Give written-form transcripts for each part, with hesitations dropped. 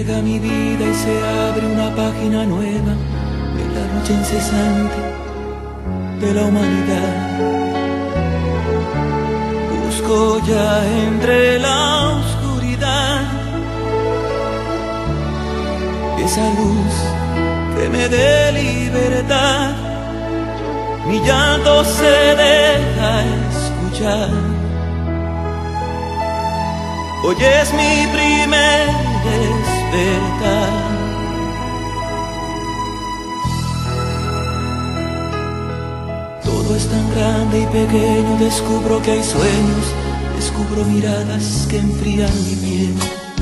llega mi vida y se abre una página nueva en la lucha incesante de la humanidad. Busco ya entre la oscuridad esa luz que me dé libertad. Mi llanto se deja escuchar. Hoy es mi primer despertar. Todo es tan grande y pequeño, descubro que hay sueños, descubro miradas que enfrían mi piel.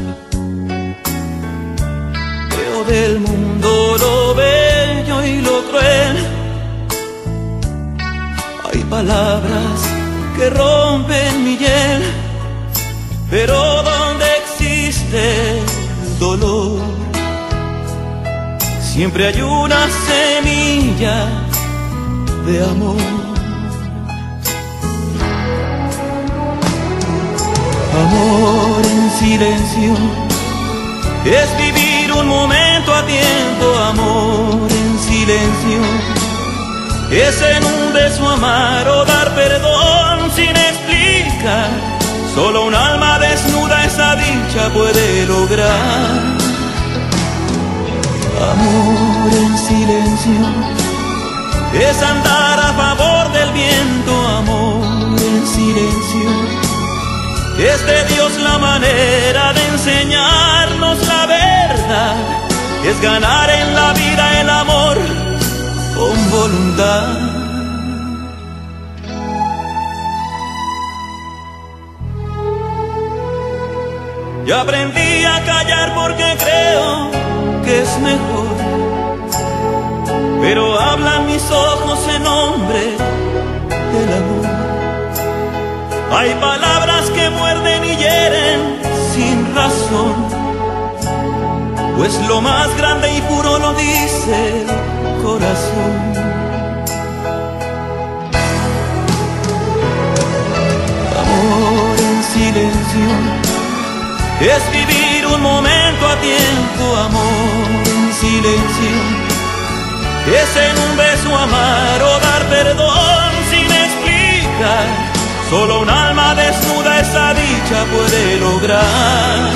Veo del mundo lo bello y lo cruel. Hay palabras que rompen mi hiel, pero donde existe el dolor, siempre hay una semilla de amor. Amor en silencio es vivir un momento a tiempo. Amor en silencio es en un beso amar o dar perdón sin explicar. Solo un alma desnuda esa dicha puede lograr. Amor en silencio es andar a favor del viento. Amor en silencio es de Dios la manera de enseñarnos la verdad. Es ganar en la vida el amor con voluntad. Y aprendí a callar porque creo que es mejor, pero hablan mis ojos en nombre del amor. Hay palabras que muerden y hieren sin razón, pues lo más grande y puro lo dice el corazón. Amor en silencio es vivir un momento a tiempo. Amor en silencio es en un beso amar o dar perdón sin explicar. Solo un alma desnuda esa dicha puede lograr.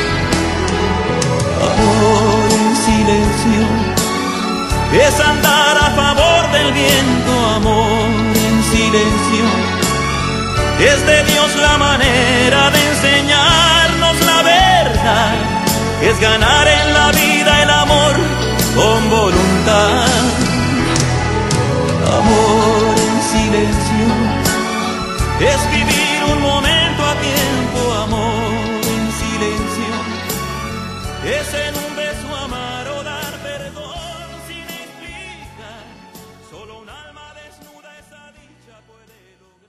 Amor en silencio es andar a favor del viento. Amor en silencio es de Dios la manera